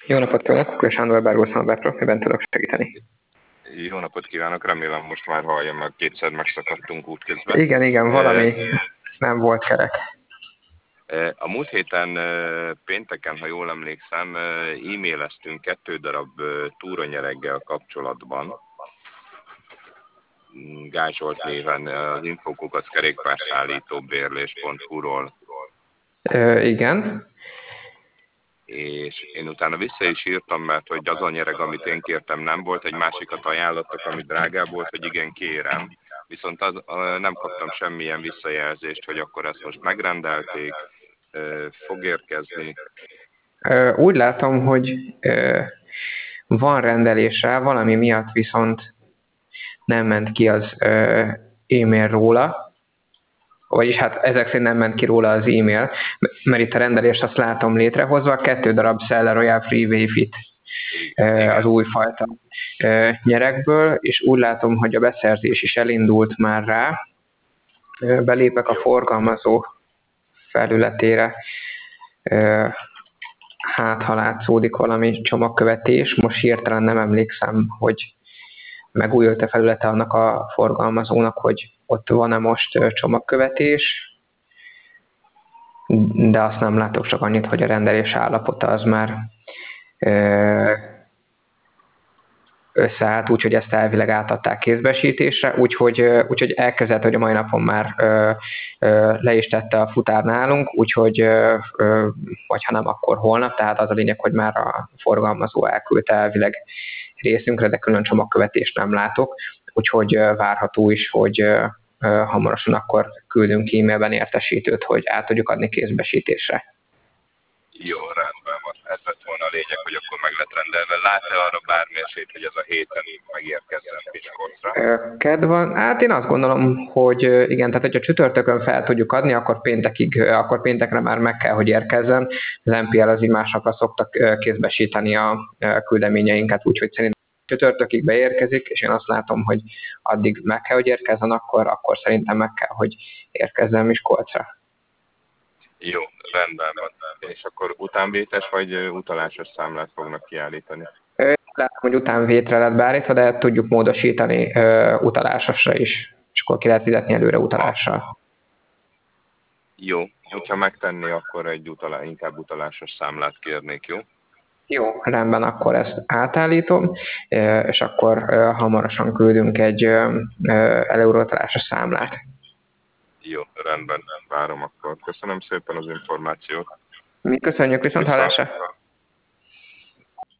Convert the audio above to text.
Jó napot kívánok, Kukor Sándor Bárgó Albertről, miben tudok segíteni? Jó napot kívánok, remélem most már hallja meg, kétszer megszakadtunk útközben. Igen, valami nem volt kerek. A múlt héten pénteken, ha jól emlékszem, e-maileztünk 2 darab túronyereggel kapcsolatban. Gál Zsolt néven az Infokukac kerékpárszállító bérlés.hu-ról. Igen. És én utána vissza is írtam, mert hogy az a nyereg, amit én kértem, nem volt, egy másikat ajánlottak, ami drágább volt, hogy igen, kérem. Viszont nem kaptam semmilyen visszajelzést, hogy akkor ezt most megrendelték, fog érkezni. Úgy látom, hogy van rendelésre, valami miatt viszont nem ment ki az e-mail róla, vagyis hát ezek szerint nem ment ki róla az e-mail, mert itt a rendelést azt látom létrehozva, 2 darab Seller Royal Freeway Fit az újfajta nyerekből, és úgy látom, hogy a beszerzés is elindult már rá. Belépek a forgalmazó felületére, hát ha látszódik valami csomagkövetés, most hirtelen nem emlékszem, hogy megújult a felülete annak a forgalmazónak, hogy ott van-e most csomagkövetés, de azt nem látok, csak annyit, hogy a rendelés állapota az már összeállt, úgyhogy ezt elvileg átadták kézbesítésre, úgyhogy elkezdett, hogy a mai napon már le is tette a futár nálunk, úgyhogy vagy ha nem, akkor holnap, tehát az a lényeg, hogy már a forgalmazó elküldte elvileg részünkre, de külön csomagkövetést nem látok, úgyhogy várható is, hogy hamarosan akkor küldünk e-mailben értesítőt, hogy át tudjuk adni kézbesítésre. Jó, rendben van. Ez lett volna a lényeg, hogy akkor meg lett rendelve. Lát-e arra bármi esélyt, hogy ez a héten megérkezzen Miskolcra? Kedv van. Hát én azt gondolom, hogy igen, tehát hogyha csütörtökön fel tudjuk adni, akkor péntekre már meg kell, hogy érkezzen. Az MPL az így másnapra szoktak kézbesíteni a küldeményeinket, úgyhogy szerintem csütörtökig beérkezik, és én azt látom, hogy addig meg kell, hogy érkezzen, akkor szerintem meg kell, hogy érkezzen Miskolcra. Jó, rendben van. És akkor utánvétes vagy utalásos számlát fognak kiállítani? Látom, hogy utánvétre lett beállítva, de tudjuk módosítani utalásosra is, és akkor ki lehet fizetni előre utalással. Jó, hogyha megtenni, akkor inkább utalásos számlát kérnék, jó? Jó, rendben, akkor ezt átállítom, és akkor hamarosan küldünk egy előreutalásra számlát. Jó, rendben, várom akkor. Köszönöm szépen az információt. Mi köszönjük, viszont hallásra!